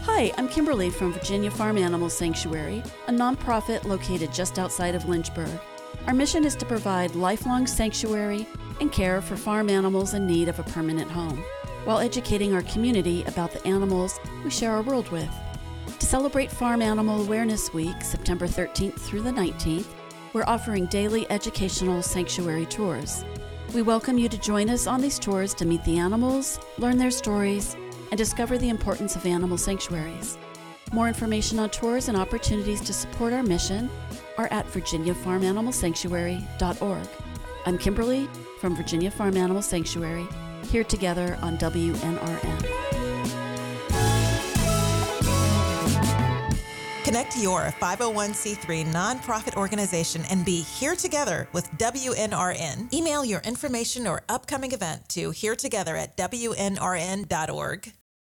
Hi, I'm Kimberly from Virginia Farm Animal Sanctuary, a nonprofit located just outside of Lynchburg. Our mission is to provide lifelong sanctuary and care for farm animals in need of a permanent home, while educating our community about the animals we share our world with. To celebrate Farm Animal Awareness Week, September 13th through the 19th, we're offering daily educational sanctuary tours. We welcome you to join us on these tours to meet the animals, learn their stories, and discover the importance of animal sanctuaries. More information on tours and opportunities to support our mission are at virginiafarmanimalsanctuary.org. I'm Kimberly from Virginia Farm Animal Sanctuary, here together on WNRN. Connect your 501c3 nonprofit organization and be here together with WNRN. Email your information or upcoming event to heretogether@WNRN.org.